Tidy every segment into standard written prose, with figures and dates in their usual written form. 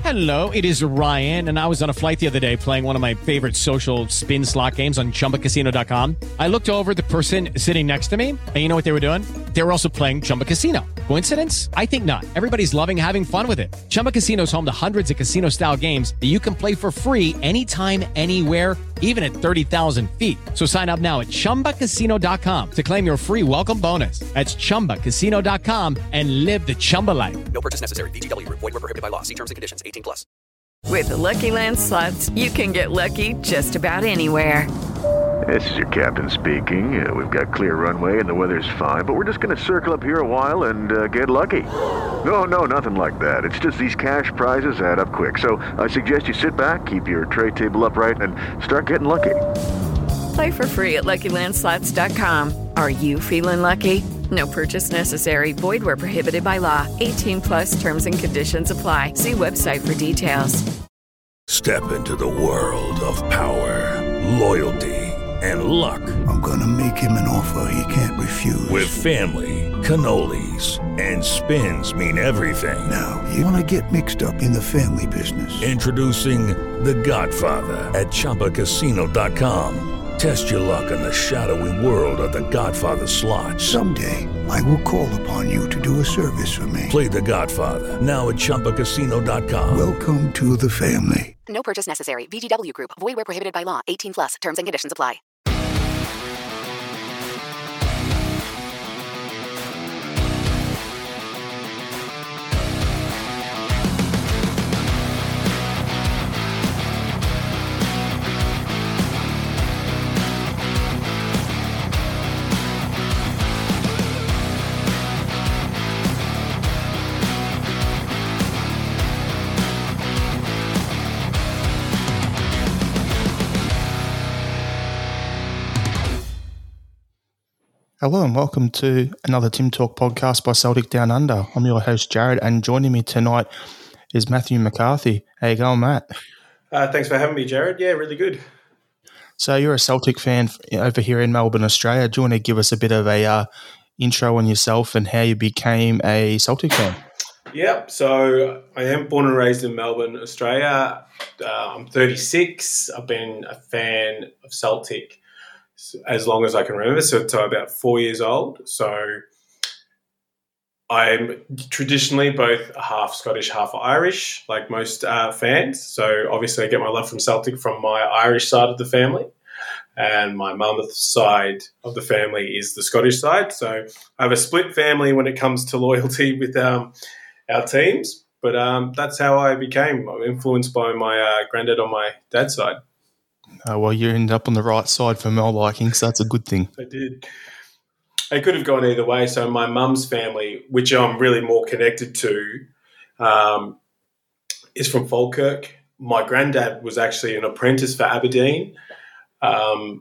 Hello, it is Ryan, and I was on a flight the other day playing one of my favorite social spin slot games on ChumbaCasino.com. I looked over at the person sitting next to me, and you know what they were doing? They were also playing Chumba Casino. Coincidence? I think not. Everybody's loving having fun with it. Chumba Casino is home to hundreds of casino-style games that you can play for free anytime, anywhere, even at 30,000 feet. So sign up now at ChumbaCasino.com to claim your free welcome bonus. That's ChumbaCasino.com and live the Chumba life. No purchase necessary. VGW. Void where prohibited by law. See terms and conditions. 18+. With the Lucky Land Slots, you can get lucky just about anywhere. This is your captain speaking. We've got clear runway and the weather's fine, but we're just going to circle up here a while and get lucky. No, nothing like that. It's just these cash prizes add up quick. So I suggest you sit back, keep your tray table upright, and start getting lucky. Play for free at LuckyLandSlots.com. Are you feeling lucky? No purchase necessary. Void where prohibited by law. 18+ terms and conditions apply. See website for details. Step into the world of power, loyalty, and luck. I'm gonna make him an offer he can't refuse. With family, cannolis, and spins mean everything. Now, you wanna get mixed up in the family business. Introducing The Godfather at ChumbaCasino.com. Test your luck in the shadowy world of The Godfather slot. Someday, I will call upon you to do a service for me. Play The Godfather now at ChumbaCasino.com. Welcome to the family. No purchase necessary. VGW Group. Void where prohibited by law. 18+. Terms and conditions apply. Hello and welcome to another Tim Talk podcast by Celtic Down Under. I'm your host, Jared, and joining me tonight is Matthew McCarthy. How you going, Matt? Thanks for having me, Jared. Yeah, really good. So you're a Celtic fan over here in Melbourne, Australia. Do you want to give us a bit of a intro on yourself and how you became a Celtic fan? Yep. So I am born and raised in Melbourne, Australia. I'm 36. I've been a fan of Celtic as long as I can remember, so about 4 years old. So I'm traditionally both half Scottish, half Irish, like most fans. So obviously I get my love from Celtic from my Irish side of the family, and my mum's side of the family is the Scottish side. So I have a split family when it comes to loyalty with our teams, but that's how I became influenced by my granddad on my dad's side. Well, you ended up on the right side for my liking, so that's a good thing. I did. It could have gone either way. So my mum's family, which I'm really more connected to, is from Falkirk. My granddad was actually an apprentice for Aberdeen. And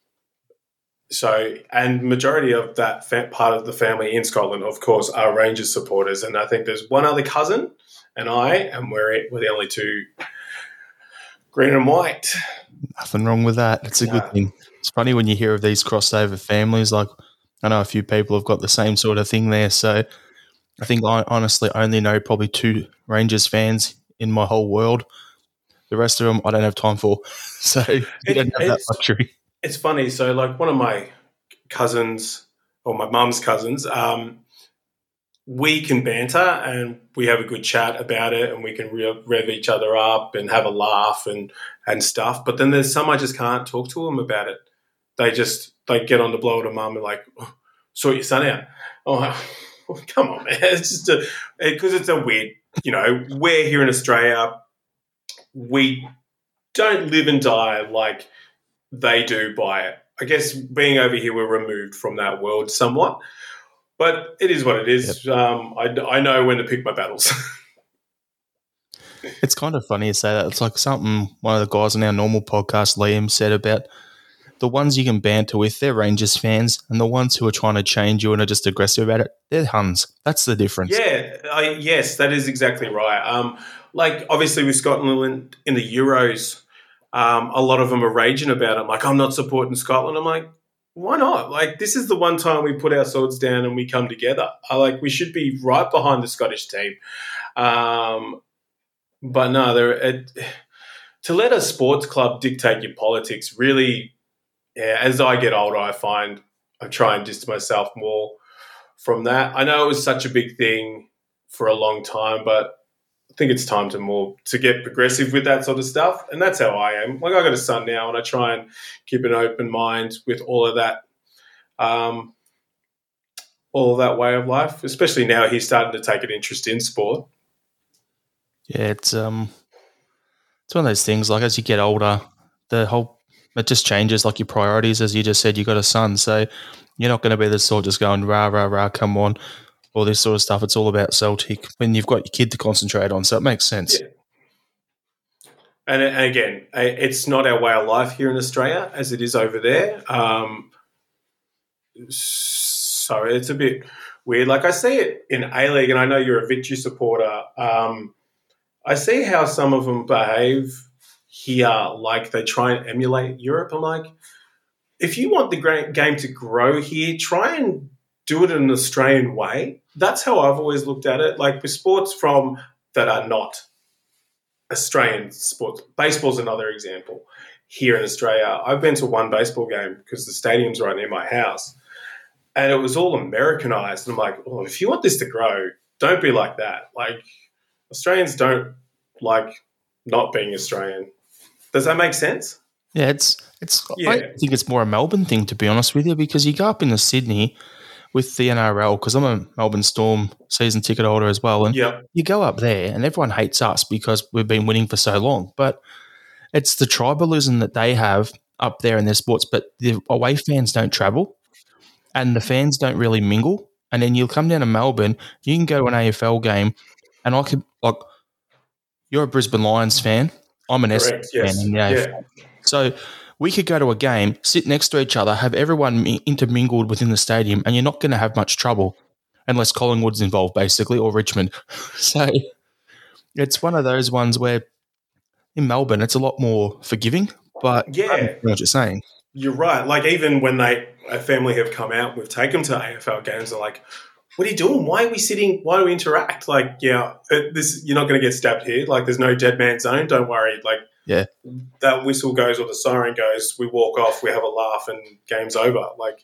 majority of that part of the family in Scotland, of course, are Rangers supporters. And I think there's one other cousin and we're the only two green and white. Nothing wrong with that. It's a good thing. It's funny when you hear of these crossover families. Like, I know a few people have got the same sort of thing there. So I think I honestly only know probably 2 Rangers fans in my whole world. The rest of them I don't have time for. So you don't have that luxury. It's funny. So like one of my cousins, or my mum's cousins, we can banter and we have a good chat about it, and we can rev each other up and have a laugh and stuff. But then there's some I just can't talk to them about it. They get on the blow to mum and like, oh, sort your son out. Oh, come on, man. It's just because it's a weird, we're here in Australia. We don't live and die like they do by it. I guess being over here, we're removed from that world somewhat. But it is what it is. Yep. I know when to pick my battles. It's kind of funny to say that. It's like something one of the guys on our normal podcast, Liam, said about the ones you can banter with, they're Rangers fans, and the ones who are trying to change you and are just aggressive about it, they're Huns. That's the difference. Yeah, yes, that is exactly right. Like, obviously with Scotland in the Euros, a lot of them are raging about it. Like, I'm not supporting Scotland. I'm like, why not? Like, this is the one time we put our swords down and we come together. We should be right behind the Scottish team. But no, to let a sports club dictate your politics really, as I get older, I find I try and distance myself more from that. I know it was such a big thing for a long time, but I think it's time to get progressive with that sort of stuff. And that's how I am. Like, I got a son now, and I try and keep an open mind with all of that way of life, especially now he's starting to take an interest in sport. Yeah, it's one of those things, like, as you get older, it just changes, like, your priorities. As you just said, you got a son, so you're not going to be the sort just going, rah, rah, rah, come on, all this sort of stuff. It's all about Celtic when you've got your kid to concentrate on, so it makes sense. Yeah. And again, it's not our way of life here in Australia as it is over there. So it's a bit weird. Like, I see it in A-League, and I know you're a Victory supporter. I see how some of them behave here, like they try and emulate Europe. I'm like, if you want the game to grow here, try and do it in an Australian way. That's how I've always looked at it. Like, with sports that are not Australian sports. Baseball's another example. Here in Australia, I've been to one baseball game because the stadium's right near my house, and it was all Americanized. And I'm like, oh, if you want this to grow, don't be like that. Like, Australians don't like not being Australian. Does that make sense? Yeah, I think it's more a Melbourne thing, to be honest with you, because you go up into Sydney with the NRL, because I'm a Melbourne Storm season ticket holder as well, and you go up there and everyone hates us because we've been winning for so long, but it's the tribalism that they have up there in their sports, but the away fans don't travel and the fans don't really mingle. And then you'll come down to Melbourne, you can go to an AFL game, and I could, like, you're a Brisbane Lions fan, I'm an Essendon fan in the AFL. So we could go to a game, sit next to each other, have everyone intermingled within the stadium, and you're not going to have much trouble unless Collingwood's involved, basically, or Richmond. So it's one of those ones where in Melbourne it's a lot more forgiving, but I know what you're saying. You're right. Like, even when a family have come out, we've taken them to AFL games, they're like, what are you doing? Why are we sitting? Why do we interact? Like, you're not going to get stabbed here. Like, there's no dead man zone. Don't worry. Like, that whistle goes or the siren goes, we walk off, we have a laugh, and game's over. Like,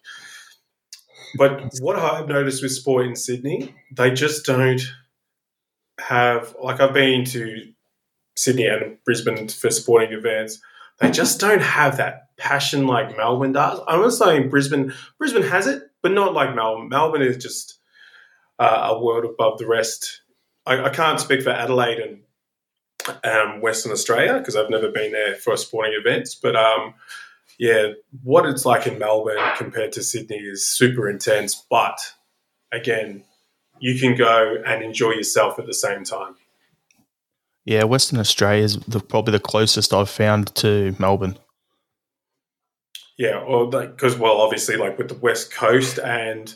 but what I've noticed with sport in Sydney, they just don't have, like, I've been to Sydney and Brisbane for sporting events. They just don't have that passion like Melbourne does. I'm not saying Brisbane has it, but not like Melbourne. Melbourne is just a world above the rest. I can't speak for Adelaide and Western Australia because I've never been there for sporting events. But, what it's like in Melbourne compared to Sydney is super intense. But, again, you can go and enjoy yourself at the same time. Yeah, Western Australia is probably the closest I've found to Melbourne. Yeah, or because, obviously, like with the West Coast and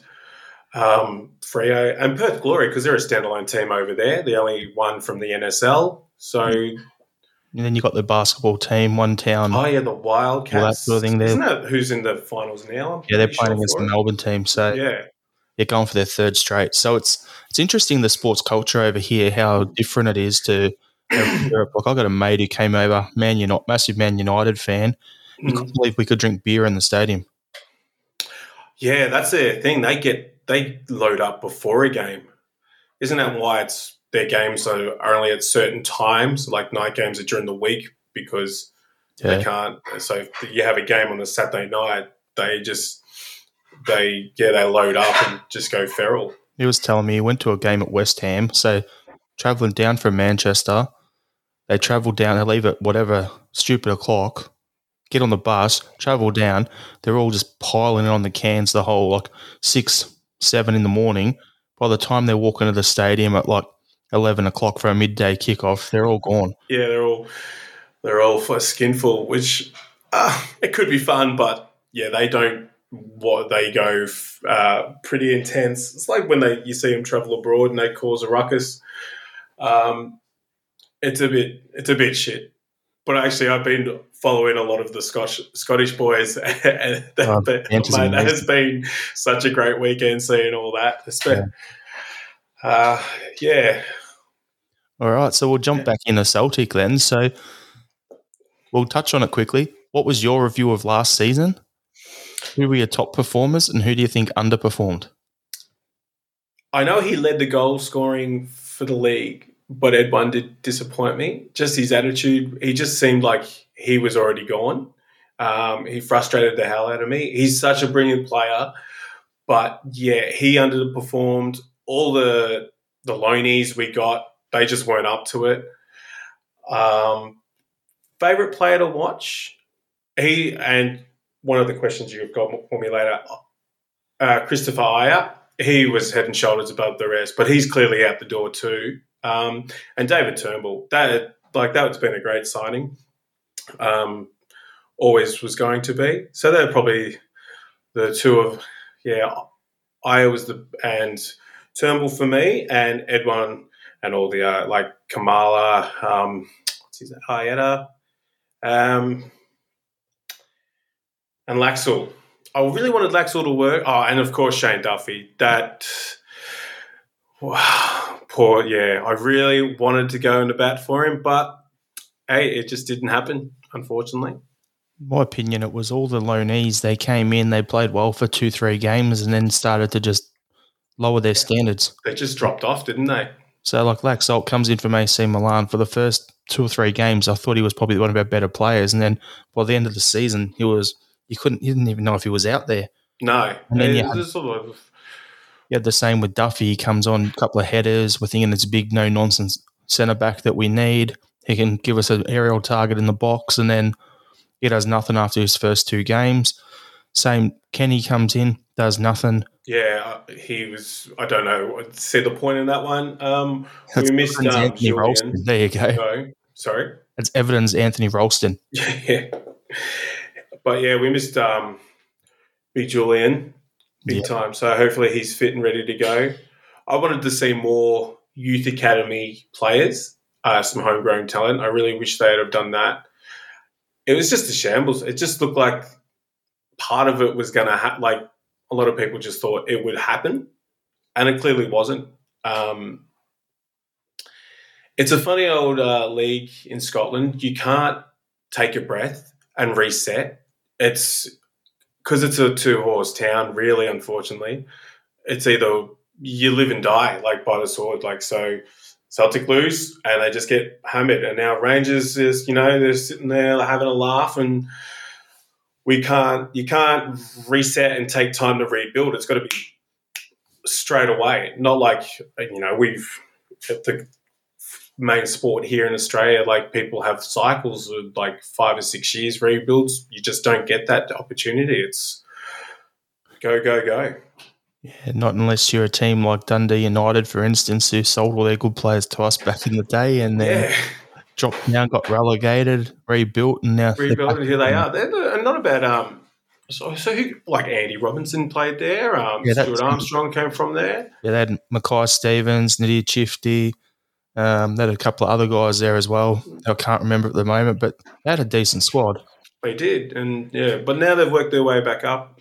Freo and Perth Glory, because they're a standalone team over there. The only one from the NSL. So, and then you got the basketball team, one town. Oh yeah, the Wildcats. That sort of thing there. Isn't that who's in the finals now? Yeah, they're playing against the Melbourne team. So they're going for their third straight. So it's interesting, the sports culture over here, how different it is to Europe. Like, I got a mate who came over, massive Man United fan. You couldn't believe we could drink beer in the stadium. Yeah, that's their thing. They load up before a game. Isn't that why their games are only at certain times? Like, night games are during the week because they can't. So if you have a game on a Saturday night, they load up and just go feral. He was telling me he went to a game at West Ham. So travelling down from Manchester, they travel down. They leave at whatever stupid o'clock. Get on the bus, travel down. They're all just piling in on the cans the whole, like, 6, 7 in the morning. By the time they're walking to the stadium at, like, 11 o'clock for a midday kickoff, they're all gone. Yeah, they're all for a skinful, which it could be fun, but yeah, they don't. They go pretty intense. It's like when you see them travel abroad and they cause a ruckus. It's a bit shit. But actually, I've been following a lot of the Scottish boys, and that has been such a great weekend seeing all that. All right, so we'll jump back into Celtic then. So we'll touch on it quickly. What was your review of last season? Who were your top performers and who do you think underperformed? I know he led the goal scoring for the league, but Edwin did disappoint me. Just his attitude, he just seemed like he was already gone. He frustrated the hell out of me. He's such a brilliant player, but yeah, he underperformed. All the loanies we got, they just weren't up to it. Favorite player to watch? And one of the questions you've got for me later, Christopher Ajer, he was head and shoulders above the rest, but he's clearly out the door too. And David Turnbull, that's been a great signing. Always was going to be. So they're probably the two of, Ajer and Turnbull for me, and Edwin and all the like Kamala, what's his name, Ayeta, and Laxall. I really wanted Laxall to work. Oh, and of course Shane Duffy. I really wanted to go into bat for him, but hey, it just didn't happen, unfortunately. In my opinion, it was all the loanees. They came in, they played well for 2-3 games and then started to just lower their standards. They just dropped off, didn't they? So like Laxalt comes in from AC Milan for the first 2 or 3 games. I thought he was probably one of our better players. And then by the end of the season, you didn't even know if he was out there. No. And then you had the same with Duffy. He comes on, a couple of headers. We're thinking it's a big, no-nonsense centre-back that we need. He can give us an aerial target in the box, and then he does nothing after his first 2 games. Same, Kenny comes in, does nothing. Yeah, he was, I don't know, see the point in that one. We missed Anthony Julian. Ralston. There you go. No, sorry? It's evidence Anthony Ralston. Yeah. But yeah, we missed Big Julian big time. So hopefully he's fit and ready to go. I wanted to see more youth academy players, some homegrown talent. I really wish they'd have done that. It was just a shambles. It just looked like part of it was going to happen. Like a lot of people just thought it would happen, and it clearly wasn't. It's a funny old league in Scotland. You can't take a breath and reset. It's because it's a 2-horse town, really, unfortunately. It's either you live and die, like by the sword. Like, so Celtic lose and they just get hammered. And now Rangers is, they're sitting there having a laugh, and you can't reset and take time to rebuild. It's got to be straight away. Not like, we've at the main sport here in Australia, like people have cycles of like 5 or 6 years rebuilds. You just don't get that opportunity. It's go, go, go. Yeah, not unless you're a team like Dundee United, for instance, who sold all their good players to us back in the day and then dropped down, got relegated, rebuilt, and now rebuilt, and here they are. They're not about so who, like Andy Robinson played there. Stuart Armstrong came from there. Yeah, they had Mackay Stevens, Nydia Chifty. They had a couple of other guys there as well. I can't remember at the moment, but they had a decent squad. They did, and but now they've worked their way back up.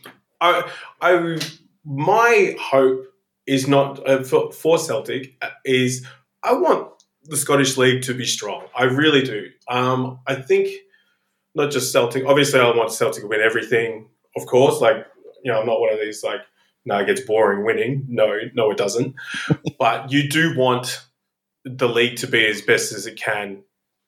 My hope is not for Celtic is I want the Scottish League to be strong. I really do. I think not just Celtic. Obviously, I want Celtic to win everything, of course. Like, I'm not one of these like, no, it gets boring winning. No, it doesn't. But you do want the league to be as best as it can.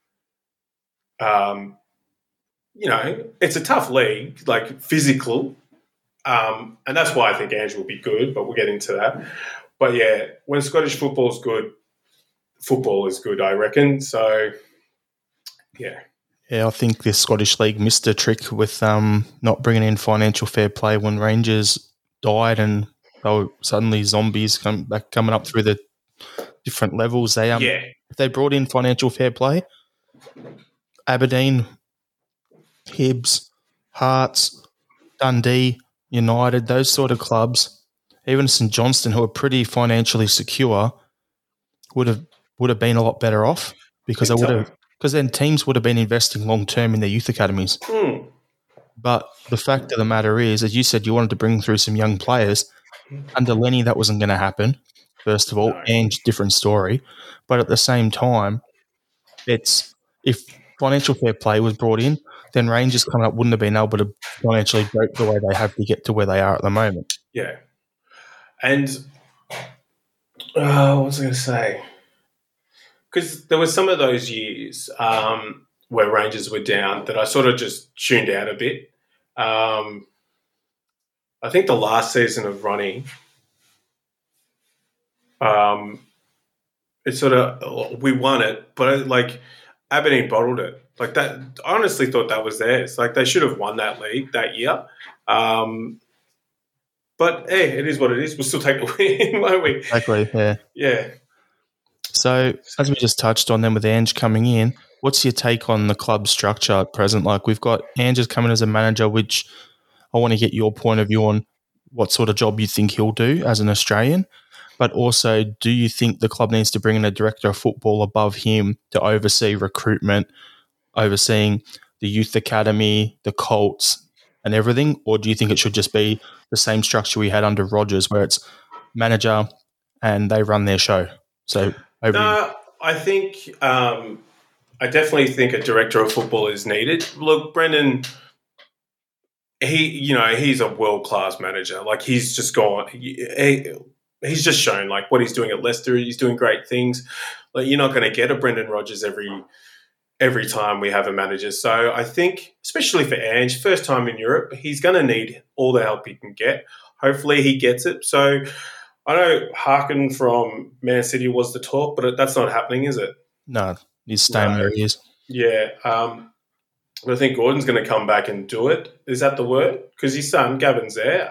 It's a tough league, like physical. And that's why I think Andrew will be good, but we'll get into that. But yeah, when Scottish football is good, I reckon. So, yeah. Yeah, I think the Scottish League missed a trick with not bringing in financial fair play when Rangers died and they were suddenly zombies coming up through the different levels. If they brought in financial fair play, Aberdeen, Hibs, Hearts, Dundee, United, those sort of clubs, even St Johnstone, who are pretty financially secure, would have been a lot better off because then teams would have been investing long term in their youth academies. But the fact of the matter is, as you said, you wanted to bring through some young players. Under Lenny, that wasn't going to happen. first of all, and different story. But at the same time, it's if financial fair play was brought in, then Rangers coming up wouldn't have been able to financially break the way they have to get to where they are at the moment. Yeah. And what was I going to say? Because there were some of those years where Rangers were down that I sort of just tuned out a bit. I think the last season of Ronnie, it sort of we won it, but like Aberdeen bottled it. Like that, I honestly thought that was theirs. Like they should have won that league that year. But hey, it is what it is. We'll still take the win, won't we? Exactly. Yeah. Yeah. So as we just touched on, then with Ange coming in, what's your take on the club structure at present? Like we've got Ange coming as a manager, which I want to get your point of view on what sort of job you think he'll do as an Australian. But also, do you think the club needs to bring in a director of football above him to oversee recruitment, overseeing the youth academy, the Colts, and everything? Or do you think it should just be the same structure we had under Rodgers, where it's manager and they run their show? So, I think I definitely think a director of football is needed. Look, Brendan, he's a world-class manager. Like he's just gone. He's just shown like what he's doing at Leicester. He's doing great things. Like you're not going to get a Brendan Rodgers every time we have a manager. So I think, especially for Ange, first time in Europe, he's going to need all the help he can get. Hopefully he gets it. So I know Harkin from Man City was the talk, but that's not happening, is it? No, he's staying where he is. Yeah. But I think Gordon's going to come back and do it. Is that the word? Because his son, Gavin's there.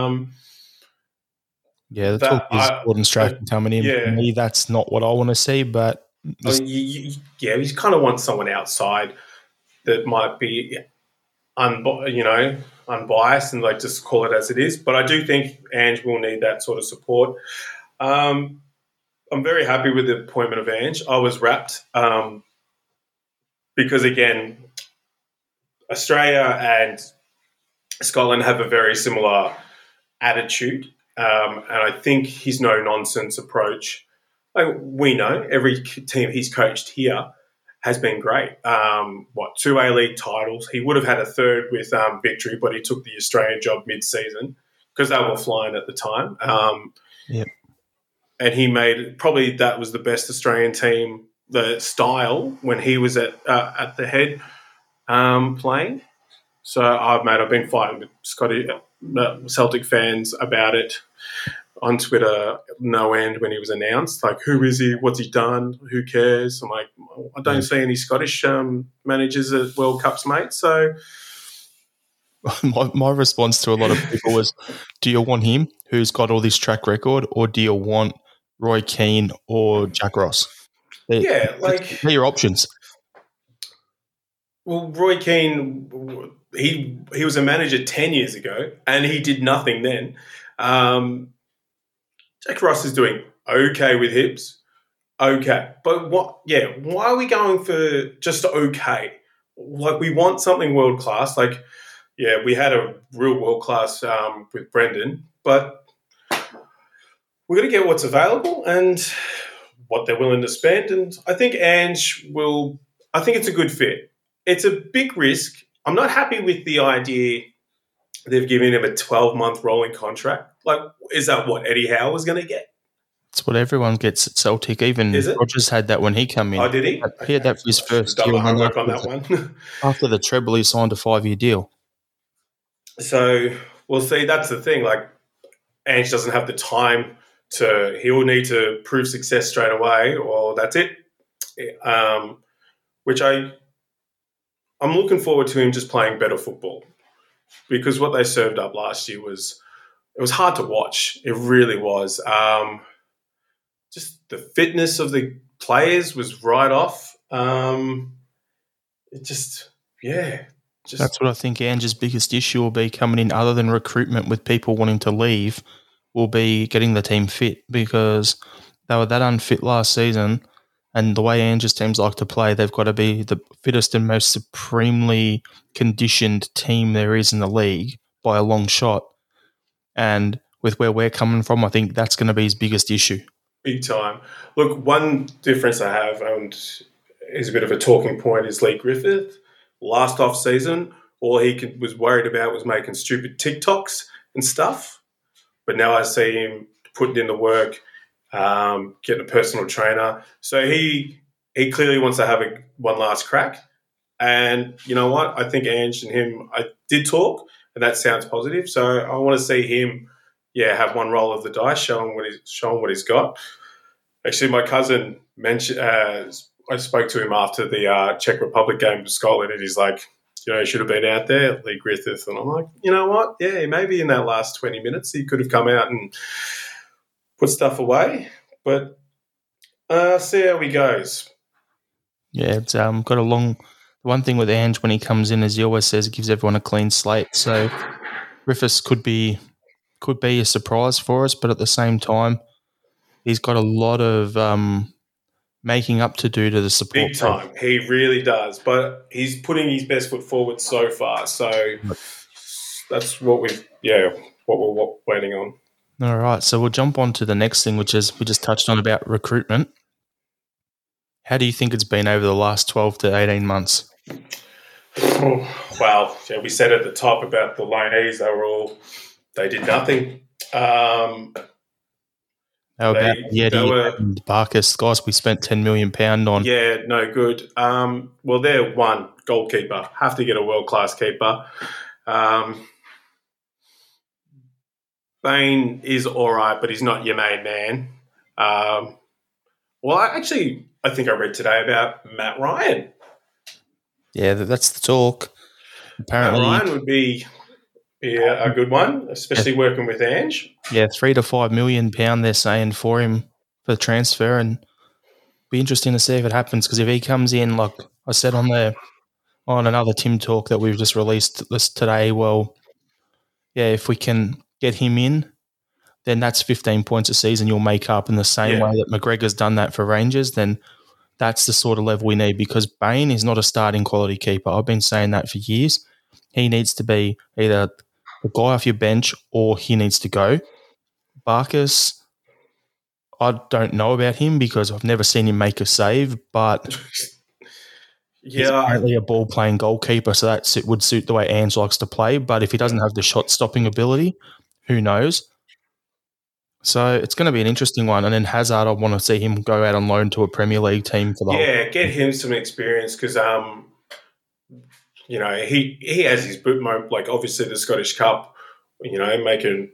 Yeah, the talk is Gordon Strachan coming in. Yeah. For me, that's not what I want to see, but... you kind of want someone outside that might be unbiased and like just call it as it is. But I do think Ange will need that sort of support. I'm very happy with the appointment of Ange. I was rapt because, again, Australia and Scotland have a very similar attitude. And I think his no-nonsense approach, like we know, every team he's coached here has been great. 2 A-League titles. He would have had a third with Victory, but he took the Australian job mid-season because they were flying at the time. And he made, probably that was the best Australian team, the style, when he was at the head playing. So I've been fighting with Celtic fans about it on Twitter no end when he was announced. Like, who is he? What's he done? Who cares? I'm like, I don't see any Scottish managers at World Cups, mate. So my response to a lot of people was, do you want him who's got all this track record, or do you want Roy Keane or Jack Ross? They're your options. Well, Roy Keane, he was a manager 10 years ago, and he did nothing then. Jack Ross is doing okay with Hibs. Okay. But why are we going for just okay? Like, we want something world-class. Like, yeah, we had a real world-class with Brendan, but we're going to get what's available and what they're willing to spend. And I think Ange I think it's a good fit. It's a big risk. I'm not happy with the idea they've given him a 12-month rolling contract. Like, is that what Eddie Howe was going to get? It's what everyone gets at Celtic. Even Rodgers had that when he came in. Oh, did he? He had that for his first year. Homework on that one. After the treble, he signed a 5-year deal. So, we'll see. That's the thing. Like, Ange doesn't have the time he will need to prove success straight away, or that's it. Which I'm looking forward to him just playing better football, because what they served up last year was hard to watch. It really was. Just the fitness of the players was right off. That's what I think Ange's biggest issue will be coming in, other than recruitment with people wanting to leave, will be getting the team fit, because they were that unfit last season. And the way Ange's teams like to play, they've got to be the fittest and most supremely conditioned team there is in the league by a long shot. And with where we're coming from, I think that's going to be his biggest issue. Big time. Look, one difference I have, and is a bit of a talking point, is Lee Griffith. Last off season, all he was worried about was making stupid TikToks and stuff. But now I see him putting in the work, getting a personal trainer. So he clearly wants to have one last crack. And you know what? I think Ange and him, I did talk, and that sounds positive. So I want to see him, have one roll of the dice, showing what he's got. Actually, my cousin mentioned. I spoke to him after the Czech Republic game with Scotland, and he's like, he should have been out there, Lee Griffith. And I'm like, you know what? Yeah, maybe in that last 20 minutes he could have come out and put stuff away. But see how he goes. Yeah, it's got a long. One thing with Ange when he comes in, as he always says, he gives everyone a clean slate. So Griffiths could be a surprise for us, but at the same time, he's got a lot of making up to do to the support. Big time. He really does. But he's putting his best foot forward so far. So that's what we're waiting on. All right. So we'll jump on to the next thing, which is we just touched on about recruitment. How do you think it's been over the last 12 to 18 months? Well, we said at the top about the loanees, they did nothing. How about Yeti and Barkas? Guys, we spent £10 million on. Yeah, no good. Well, they're one goalkeeper. Have to get a world-class keeper. Bain is all right, but he's not your main man. I think I read today about Matt Ryan. Yeah, that's the talk. Apparently, Matt Ryan would be a good one, especially working with Ange. Yeah, £3 to £5 million they're saying for him for the transfer, and be interesting to see if it happens, because if he comes in, like I said on another Tim talk that we've just released this today, if we can get him in, then that's 15 points a season you'll make up in the same way that McGregor's done that for Rangers. Then that's the sort of level we need, because Bain is not a starting quality keeper. I've been saying that for years. He needs to be either a guy off your bench or he needs to go. Barkas, I don't know about him because I've never seen him make a save, but he's apparently a ball-playing goalkeeper, so that would suit the way Ange likes to play. But if he doesn't have the shot-stopping ability, who knows? So it's going to be an interesting one. And then Hazard, I want to see him go out on loan to a Premier League team for the whole. Get him some experience, because he has his boot, like obviously the Scottish Cup, making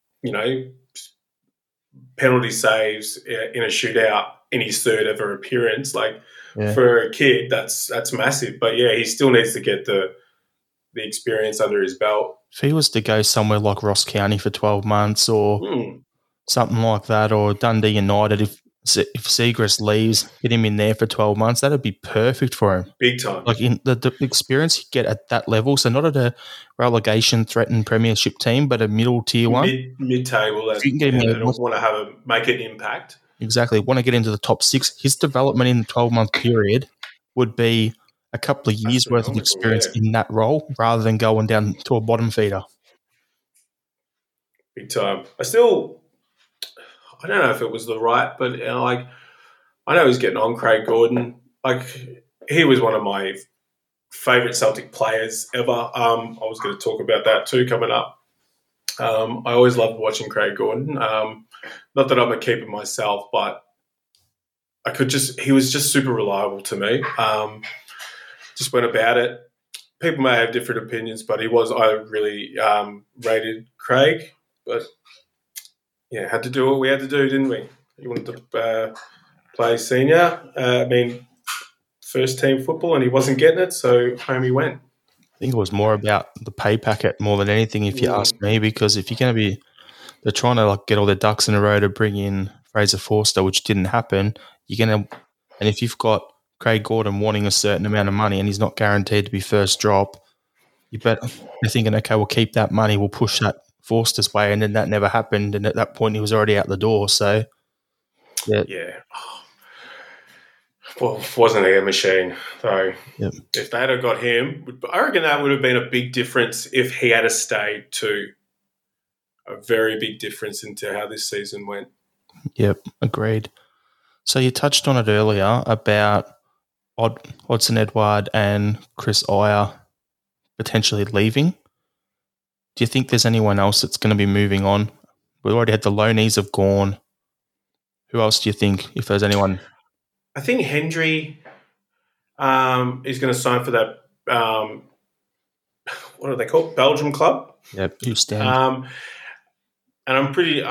penalty saves in a shootout in his third ever appearance. For a kid, that's massive. But he still needs to get the experience under his belt. If he was to go somewhere like Ross County for 12 months or something like that, or Dundee United, if Siegrist leaves, get him in there for 12 months, that'd be perfect for him. Big time. Like in the experience you get at that level, so not at a relegation-threatened premiership team, but a middle-tier one. Mid-table. You can get him want to make an impact. Exactly. Want to get into the top 6. His development in the 12-month period would be a couple of years' worth of experience in that role rather than going down to a bottom feeder. Big time. I don't know if it was the right, but I know he's getting on, Craig Gordon. He was one of my favourite Celtic players ever. I was going to talk about that too coming up. I always loved watching Craig Gordon. Not that I'm a keeper myself, but he was just super reliable to me. Just went about it. People may have different opinions, but I really rated Craig, but had to do what we had to do, didn't we? He wanted to play senior, first team football, and he wasn't getting it, so home he went. I think it was more about the pay packet more than anything, if you ask me, because if you're going to be, they're trying to get all their ducks in a row to bring in Fraser Forster, which didn't happen. And if you've got Craig Gordon wanting a certain amount of money and he's not guaranteed to be first drop, you're thinking, okay, we'll keep that money, we'll push that Forster's way, and then that never happened, and at that point he was already out the door. So, well, wasn't he a machine? So, if they had got him, I reckon that would have been a big difference if he had stayed too. A very big difference into how this season went. Yep, agreed. So you touched on it earlier about Odsonne Edouard and Chris Iyer potentially leaving. Do you think there's anyone else that's going to be moving on? We already had the loanees have gone. Who else do you think, if there's anyone? I think Hendry is going to sign for that, what are they called? Belgium club? Yep, who stand? And I'm pretty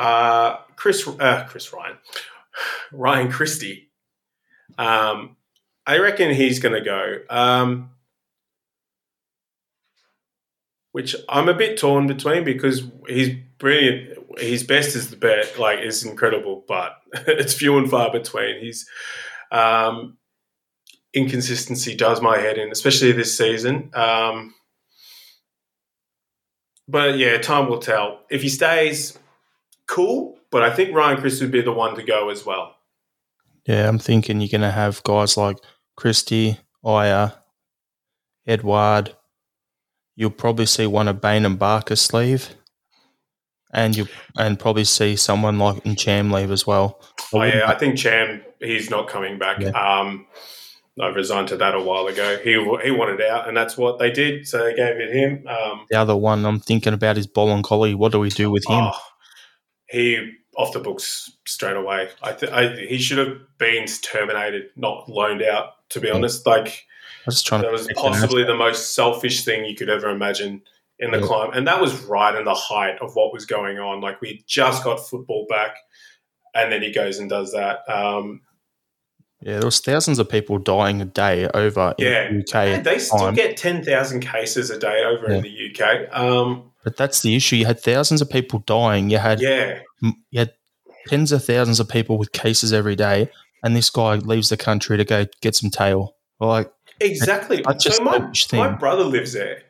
Ryan Christie. I reckon he's going to go. Which I'm a bit torn between because he's brilliant. His best is the best, like is incredible, but it's few and far between. His inconsistency does my head in, especially this season. But yeah, time will tell. If he stays, cool. But I think Ryan Christie would be the one to go as well. Yeah, I'm thinking you're going to have guys like Christie, Iyer, Edouard. You'll probably see one of Bain and Barker leave, and probably see someone like Ncham leave as well. Oh yeah, I think Cham, he's not coming back. Yeah. I resigned to that a while ago. He wanted out, and that's what they did. So they gave it him. The other one I'm thinking about is Bolingoli. What do we do with him? He off the books straight away. He should have been terminated, not loaned out. To be honest, like. That was possibly the most selfish thing you could ever imagine in the climate. And that was right in the height of what was going on. Like, we just got football back, and then he goes and does that. There was thousands of people dying a day over in the UK. Yeah, they still get 10,000 cases a day over in the UK. But that's the issue. You had thousands of people dying. You had tens of thousands of people with cases every day, and this guy leaves the country to go get some tail. Like, exactly. So my brother lives there,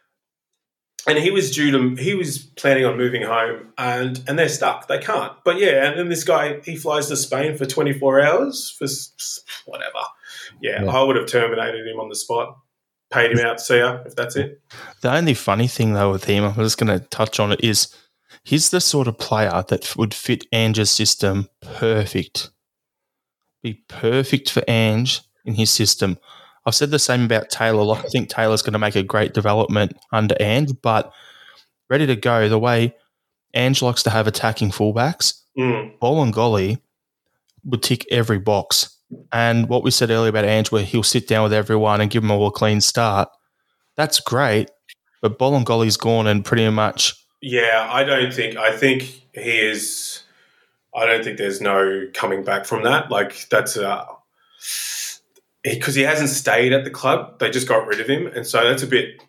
and he was planning on moving home, and they're stuck. They can't. But yeah, and then this guy, he flies to Spain for 24 hours for whatever. Yeah, I would have terminated him on the spot, paid him out, see ya, if that's it. The only funny thing though with him, I'm just going to touch on it, is he's the sort of player that would fit Ange's system perfect. Be perfect for Ange in his system. I've said the same about Taylor. Like, I think Taylor's going to make a great development under Ange, but ready to go. The way Ange likes to have attacking fullbacks, Bolingoli would tick every box. And what we said earlier about Ange, where he'll sit down with everyone and give them all a clean start, that's great. But Bolingoli's gone and pretty much. Yeah, I think he is. I don't think there's no coming back from that. Like, that's because he hasn't stayed at the club. They just got rid of him. And so that's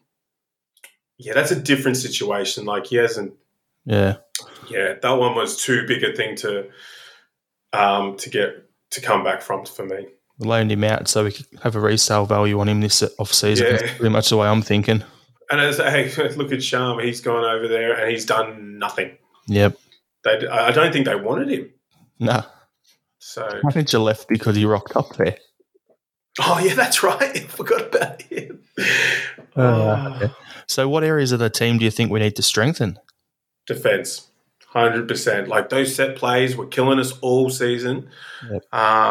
that's a different situation. Like, he hasn't. Yeah. Yeah, that one was too big a thing to come back from for me. We loaned him out so we could have a resale value on him this off-season. Yeah. That's pretty much the way I'm thinking. And look at Sham. He's gone over there and he's done nothing. Yep. I don't think they wanted him. No. So I think you left because he rocked up there. Oh, yeah, that's right. I forgot about him. Okay. So what areas of the team do you think we need to strengthen? Defence, 100%. Like, those set plays were killing us all season. Yep.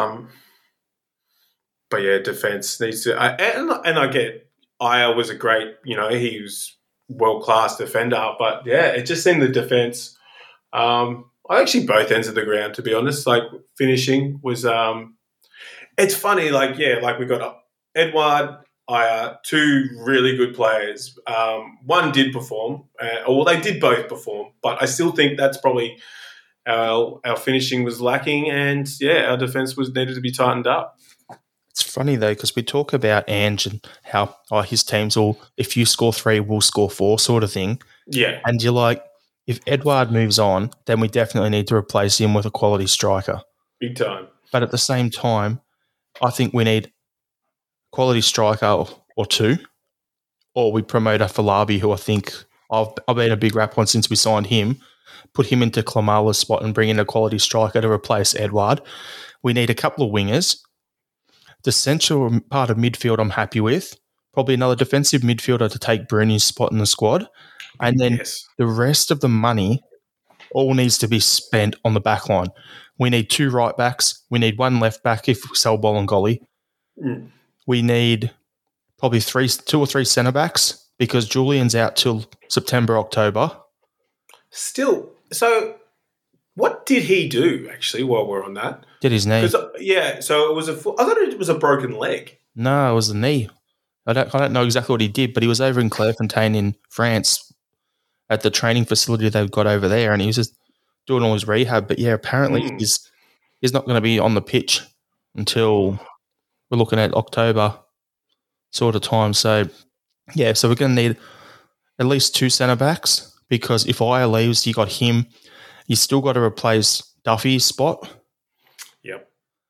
But, yeah, defence needs to and I get Iyer was a great, he was world-class defender. But, yeah, it just seemed the defence actually both ends of the ground, to be honest. Like, finishing was it's funny, like we got Edouard, Iyer, two really good players. One did perform, they did both perform, but I still think that's probably our finishing was lacking, and our defence needed to be tightened up. It's funny though, because we talk about Ange and how his teams if you score 3, we'll score 4 sort of thing. Yeah, and you're like, if Edouard moves on, then we definitely need to replace him with a quality striker, big time. But at the same time, I think we need quality striker or 2, or we promote Afolabi, who I think I've been a big rap on since we signed him, put him into Klamala's spot and bring in a quality striker to replace Edouard. We need a couple of wingers. The central part of midfield I'm happy with. Probably another defensive midfielder to take Bruni's spot in the squad. And then the rest of the money, all needs to be spent on the back line. We need 2 right backs. We need 1 left back if we sell Bolingoli. We need probably 2 or 3 centre backs because Julian's out till September, October. Still, so what did he do actually while we're on that? Did his knee? So it was I thought it was a broken leg. No, it was the knee. I don't know exactly what he did, but he was over in Clairefontaine in France at the training facility they've got over there, and he was just doing all his rehab. But yeah, apparently he's not going to be on the pitch until we're looking at October sort of time. So yeah, so we're going to need at least 2 centre backs because if Aya leaves, you got him. You still got to replace Duffy's spot. Yep.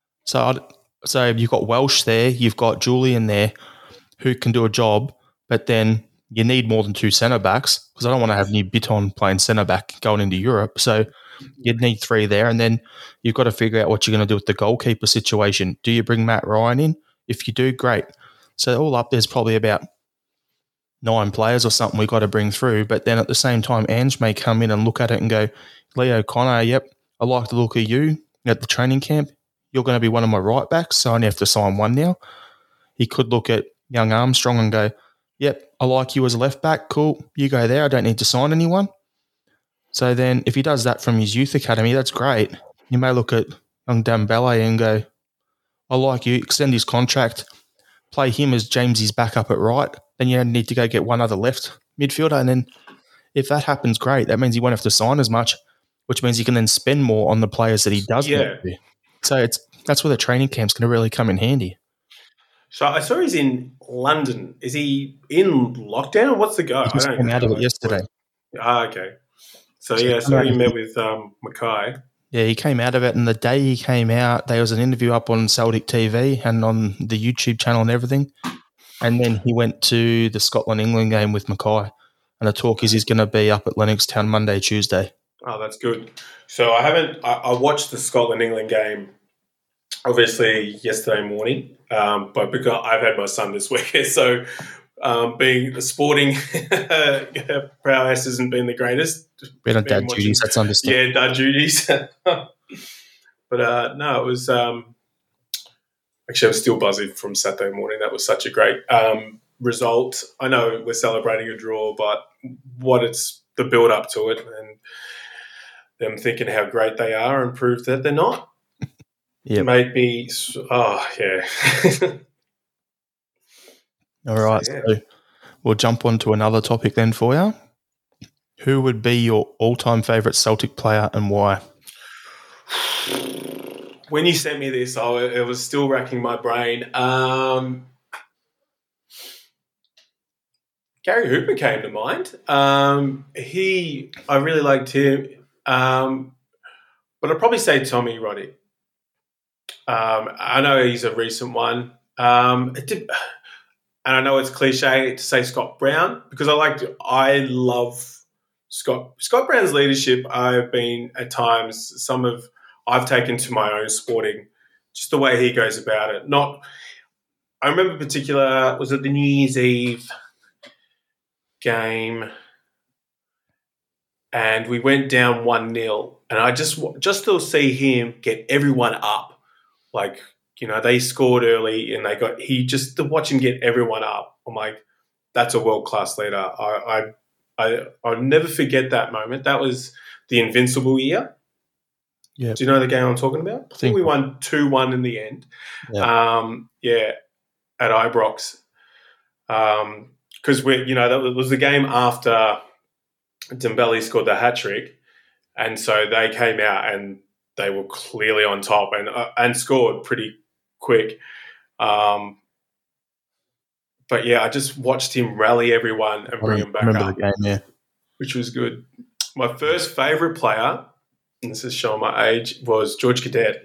So you've got Welsh there, you've got Julian there, who can do a job, but then you need more than 2 centre backs because I don't want to have New Bitton playing centre back going into Europe. So you'd need 3 there, and then you've got to figure out what you're going to do with the goalkeeper situation. Do you bring Matt Ryan in? If you do, great. So all up, there's probably about 9 players or something we've got to bring through. But then at the same time, Ange may come in and look at it and go, Leo Connor, yep, I like the look of you at the training camp. You're going to be one of my right backs, so I only have to sign 1 now. He could look at young Armstrong and go, yep, I like you as a left back. Cool. You go there. I don't need to sign anyone. So then if he does that from his youth academy, that's great. You may look at young Dembele and go, I like you. Extend his contract. Play him as Jamesy's backup at right. Then you need to go get 1 other left midfielder. And then if that happens, great. That means he won't have to sign as much, which means he can then spend more on the players that he does. Yeah. So that's where the training camp's going to really come in handy. So I saw he's in London. Is he in lockdown? What's the go? He just came out of it yesterday. Okay. So I saw he met with Mackay. Yeah, he came out of it, and the day he came out, there was an interview up on Celtic TV and on the YouTube channel and everything. And then he went to the Scotland-England game with Mackay, and the talk is he's going to be up at Lennoxtown Monday, Tuesday. Oh, that's good. So I watched the Scotland-England game, obviously, yesterday morning, but because I've had my son this week, so being the sporting prowess hasn't been the greatest. Been on dad duties, that's understandable. Yeah, dad duties. But no, it was actually I was still buzzing from Saturday morning. That was such a great result. I know we're celebrating a draw, but what it's the build up to it and them thinking how great they are and proved that they're not. Yeah, made me. Oh yeah. All right, so we'll jump on to another topic then for you. Who would be your all-time favourite Celtic player and why? When you sent me this, it was still racking my brain. Gary Hooper came to mind. I really liked him, but I'd probably say Tommy Roddick. I know he's a recent one. And I know it's cliche to say Scott Brown because I love Scott Brown's leadership. I've been at times I've taken to my own sporting, just the way he goes about it. I remember was it the New Year's Eve game, and we went down 1-0, and I just to see him get everyone up, like. You know, they scored early and to watch him get everyone up. I'm like, that's a world-class leader. I'll never forget that moment. That was the Invincible year. Yeah. Do you know the game I'm talking about? I think we won 2-1 in the end. Yeah. At Ibrox. Because that was the game after Dembele scored the hat-trick. And so they came out and they were clearly on top and scored pretty quick. But yeah, I just watched him rally everyone and bring them back up. The game, which was good. My first favourite player, and this is showing my age, was George Cadet.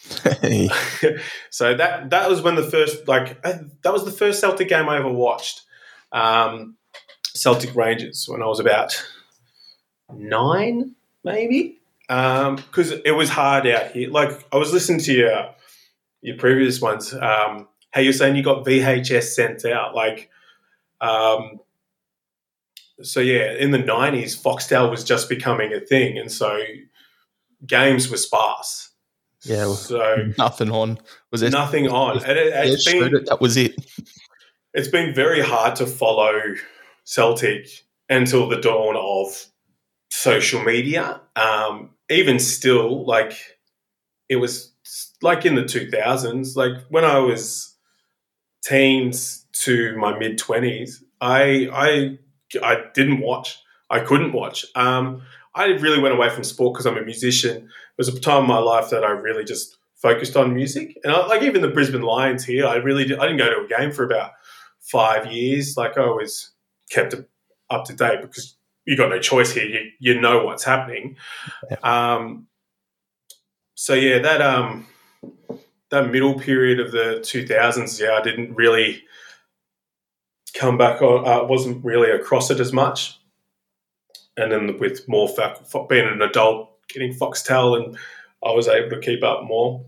So that was when that was the first Celtic game I ever watched. Celtic Rangers when I was about 9, maybe. Because it was hard out here. Like I was listening to your previous ones, how you're saying you got VHS sent out. Like, So yeah, in the 90s, Foxtel was just becoming a thing, and so games were sparse. Yeah, so nothing on. Was there nothing on, and that was it. It's been very hard to follow Celtic until the dawn of social media. Even still, like it was like in the 2000s, like when I was teens to my mid 20s, I didn't watch. I couldn't watch. I really went away from sport because I'm a musician. It was a time in my life that I really just focused on music, and like even the Brisbane Lions here, I didn't go to a game for about 5 years. Like I always kept up to date because you got no choice here. You know what's happening. Yeah. So yeah, that middle period of the 2000s, I didn't really come back on. Wasn't really across it as much. And then with more being an adult, getting Foxtel, and I was able to keep up more.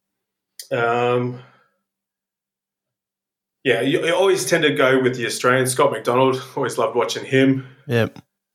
Yeah, you always tend to go with the Australian. Scott McDonald, always loved watching him. Yep.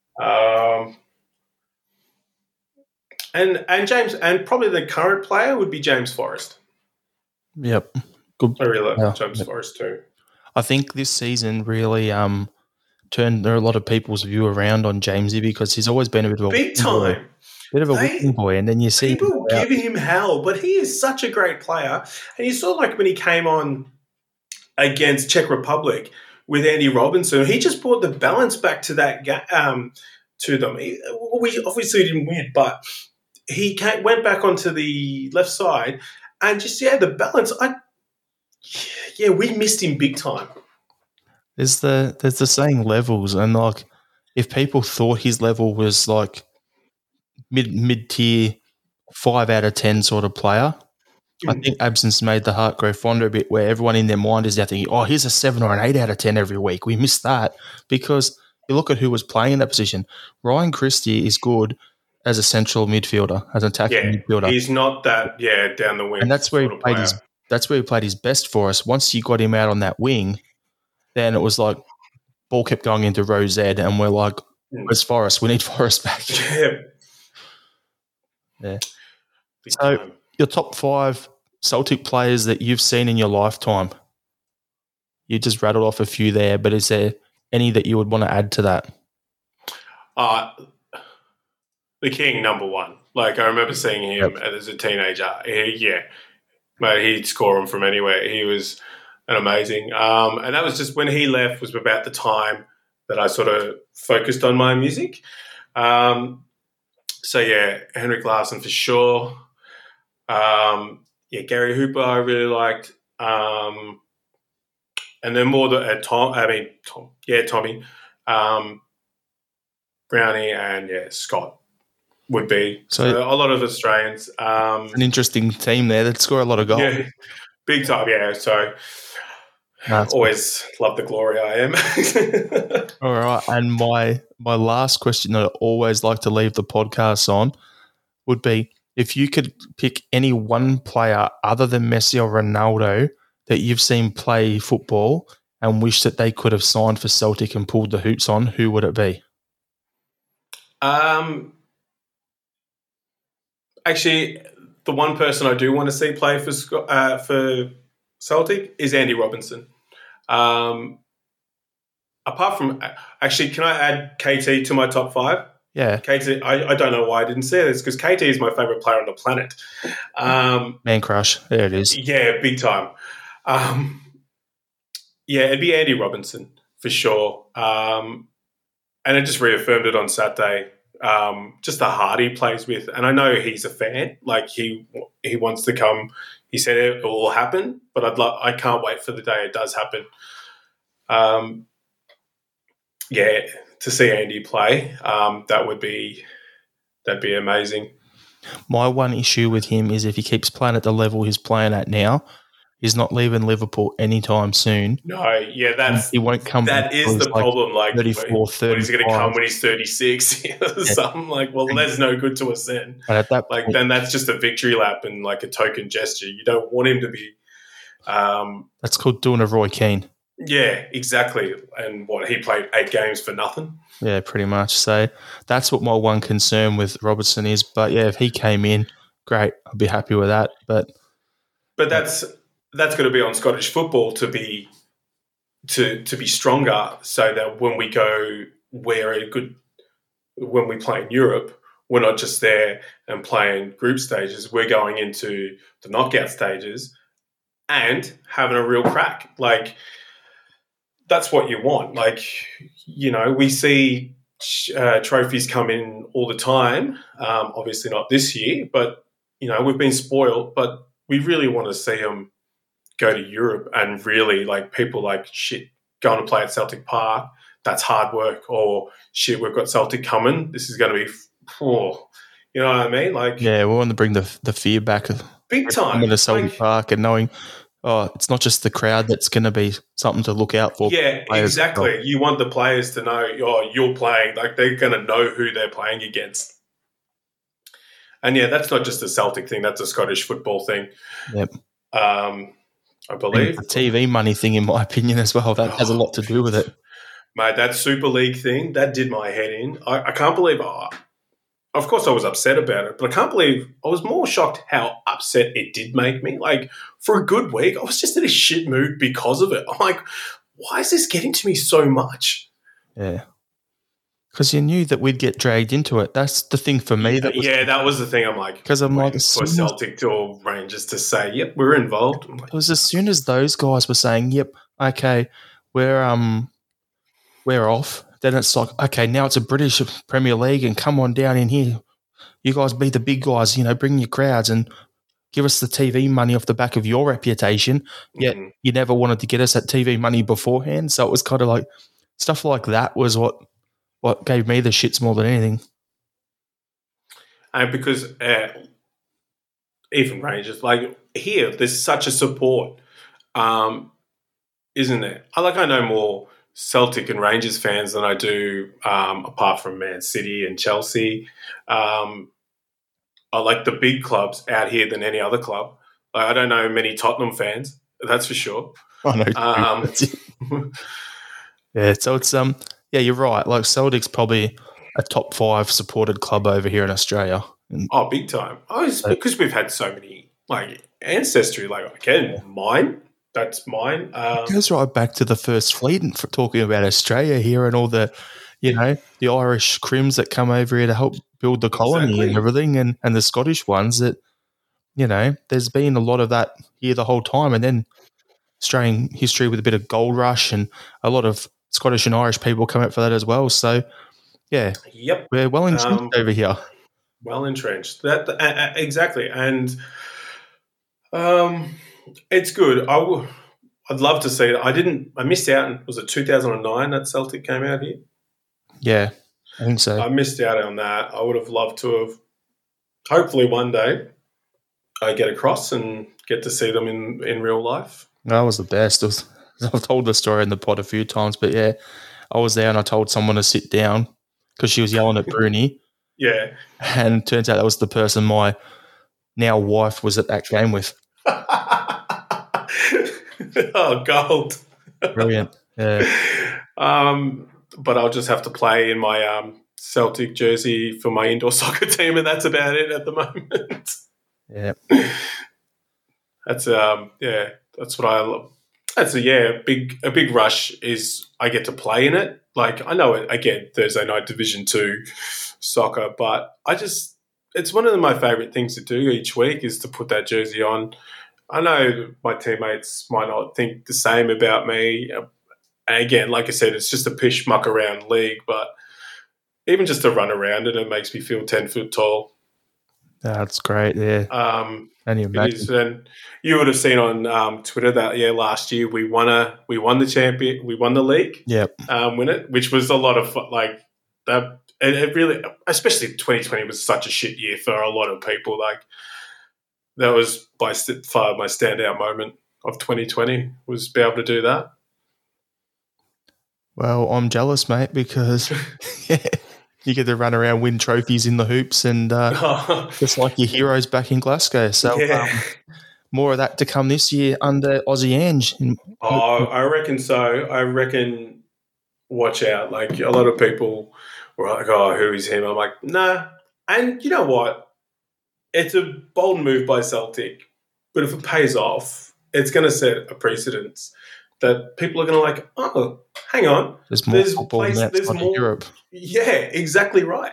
And James, and probably the current player would be James Forrest. Yep. Good. I really like James Forrest too. I think this season really turned a lot of people's view around on Jamesy because he's always been a bit of a big time. Whipping boy, and then you see people giving him hell, but he is such a great player. And you saw like when he came on against Czech Republic with Andy Robinson, he just brought the balance back to that to them. We obviously didn't win, but he went back onto the left side and just the balance. We missed him big time. There's the saying levels, and like if people thought his level was like mid tier 5 out of 10 sort of player, I think absence made the heart grow fonder a bit, where everyone in their mind is now thinking, oh, here's a 7 or an 8 out of 10 every week. We missed that because you look at who was playing in that position. Ryan Christie is good as a central midfielder, as an attacking midfielder. He's not that down the wing, and that's where he played his best for us. Once you got him out on that wing, then it was like ball kept going into row Z, and we're like, where's Forrest? We need Forrest back. Yeah. So your top 5 Celtic players that you've seen in your lifetime. You just rattled off a few there, but is there any that you would want to add to that? The King, number one. Like, I remember seeing him as a teenager. He'd score him from anywhere. He was an amazing. And that was just when he left was about the time that I sort of focused on my music. Henrik Larsson for sure. Gary Hooper I really liked. And then more Tommy. Brownie and Scott would be. So a lot of Australians. An interesting team there that score a lot of goals. Yeah, big time, So always love the glory I am. All right. And my last question that I always like to leave the podcast on would be, if you could pick any one player other than Messi or Ronaldo that you've seen play football and wish that they could have signed for Celtic and pulled the hoops on, who would it be? Actually, the one person I do want to see play for Celtic is Andy Robinson. Apart from, actually, can I add KT to my top 5? Yeah. KT, I don't know why I didn't say this, because KT is my favourite player on the planet. Man crush. There it is. Yeah, big time. It'd be Andy Robinson for sure. And I just reaffirmed it on Saturday. Just the heart he plays with. And I know he's a fan. Like, he wants to come. He said it will happen, but I can't wait for the day it does happen. To see Andy play, that'd be amazing. My one issue with him is if he keeps playing at the level he's playing at now, he's not leaving Liverpool anytime soon. No, he won't come. That is the problem. Like 34, 35. When he's going to come when he's 36? Something like, well, that's no good to us then. And at that point, then that's just a victory lap and like a token gesture. You don't want him to be. That's called doing a Roy Keane. Yeah, exactly. And he played 8 games for nothing. Yeah, pretty much. So that's what my one concern with Robertson is. But yeah, if he came in, great, I'd be happy with that. But that's going to be on Scottish football to be stronger, so that when we play in Europe, we're not just there and playing group stages. We're going into the knockout stages and having a real crack. Like, that's what you want. Like, we see trophies come in all the time. Obviously not this year, but, we've been spoiled. But we really want to see them go to Europe and really, like, people like, shit, going to play at Celtic Park, that's hard work. Or, shit, we've got Celtic coming. This is going to be, you know what I mean? Like, yeah, we want to bring the fear back. Big time. Into Celtic Park and knowing, it's not just the crowd that's going to be something to look out for. Yeah, exactly. You want the players to know, you're playing. Like, they're going to know who they're playing against. And, yeah, that's not just a Celtic thing. That's a Scottish football thing. Yep. I believe. And the TV money thing, in my opinion, as well. That has a lot to do with it. Mate, that Super League thing, that did my head in. I can't believe of course I was upset about it, but I can't believe I was more shocked how upset it did make me. Like, for a good week, I was just in a shit mood because of it. I'm like, why is this getting to me so much? Yeah. Because you knew that we'd get dragged into it. That's the thing for me. That was the thing. I'm like, because I'm like, for Celtic or Rangers to say, yep, we're involved. It was as soon as those guys were saying, yep, okay, we're off. Then it's like, okay, now it's a British Premier League and come on down in here. You guys be the big guys, bring your crowds and give us the TV money off the back of your reputation. Yet you never wanted to get us that TV money beforehand. So it was kind of like stuff like that was what gave me the shits more than anything. And because even Rangers, like here, there's such a support, isn't there? I know more Celtic and Rangers fans than I do, apart from Man City and Chelsea. I like the big clubs out here than any other club. I don't know many Tottenham fans, that's for sure. I know. Yeah, so it's yeah, you're right. Like, Celtic's probably a top 5 supported club over here in Australia. Oh, big time. It's because we've had so many ancestry. Mine. That's mine. It goes right back to the First Fleet and for talking about Australia here and all the, the Irish Crims that come over here to help build the colony and everything, and the Scottish ones that, there's been a lot of that here the whole time. And then Australian history with a bit of gold rush and a lot of Scottish and Irish people come out for that as well. So, yeah. Yep. We're well entrenched over here. Well entrenched. That exactly. And it's good. I'd love to see it. I missed out. Was it 2009 that Celtic came out here? Yeah, I think so. I missed out on that. I would have loved to have. Hopefully one day I get across and get to see them in real life. That was the best. I've told the story in the pod a few times, but yeah, I was there and I told someone to sit down because she was yelling at Bruni. Yeah. And it turns out that was the person my now wife was at that game with. Oh, gold. Brilliant. Yeah. But I'll just have to play in my Celtic jersey for my indoor soccer team, and that's about it at the moment. Yeah. That's that's what I love. That's a big rush is I get to play in it. Like, I know it again, Thursday night Division 2 soccer, but it's one of my favourite things to do each week is to put that jersey on. I know my teammates might not think the same about me. And again, like I said, it's just a pish muck around league, but even just to run around it makes me feel 10 foot tall. That's great, yeah. And you would have seen on Twitter that last year we won the league. Yep. Win it, which was a lot of fun. Like that, it really, especially 2020 was such a shit year for a lot of people. Like that was by far my standout moment of 2020 was be able to do that. Well, I'm jealous, mate, because you get to run around, win trophies in the hoops, and just like your heroes back in Glasgow. So more of that to come this year under Aussie Ange. I reckon so. I reckon, watch out. Like, a lot of people were like, oh, who is him? I'm like, nah. And you know what? It's a bold move by Celtic, but if it pays off, it's going to set a precedence that people are going to like, oh, hang on. There's more football outside of Europe. Yeah, exactly right.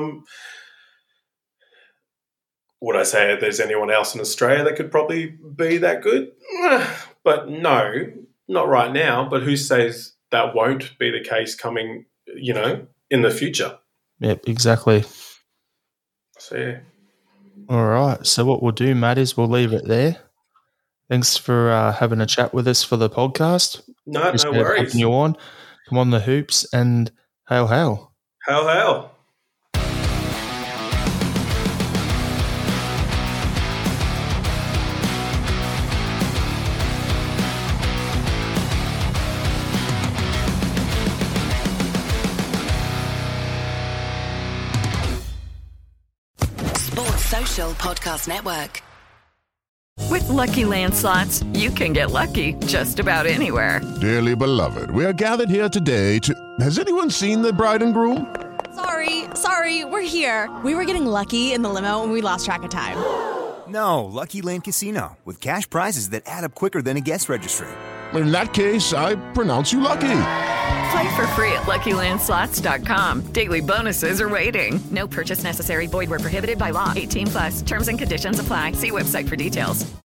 Would I say there's anyone else in Australia that could probably be that good? But no, not right now. But who says that won't be the case coming, in the future? Yep, exactly. So, yeah. All right. So what we'll do, Matt, is we'll leave it there. Thanks for having a chat with us for the podcast. No worries. You on. Come on the hoops and hail, hail. Hail, hail. Social Podcast Network. With Lucky Land Slots, you can get lucky just about anywhere. Dearly beloved, we are gathered here today to... Has anyone seen the bride and groom? Sorry, we're here. We were getting lucky in the limo and we lost track of time. No, Lucky Land Casino, with cash prizes that add up quicker than a guest registry. In that case, I pronounce you lucky. Play for free at LuckyLandSlots.com. Daily bonuses are waiting. No purchase necessary. Void where prohibited by law. 18+. Terms and conditions apply. See website for details.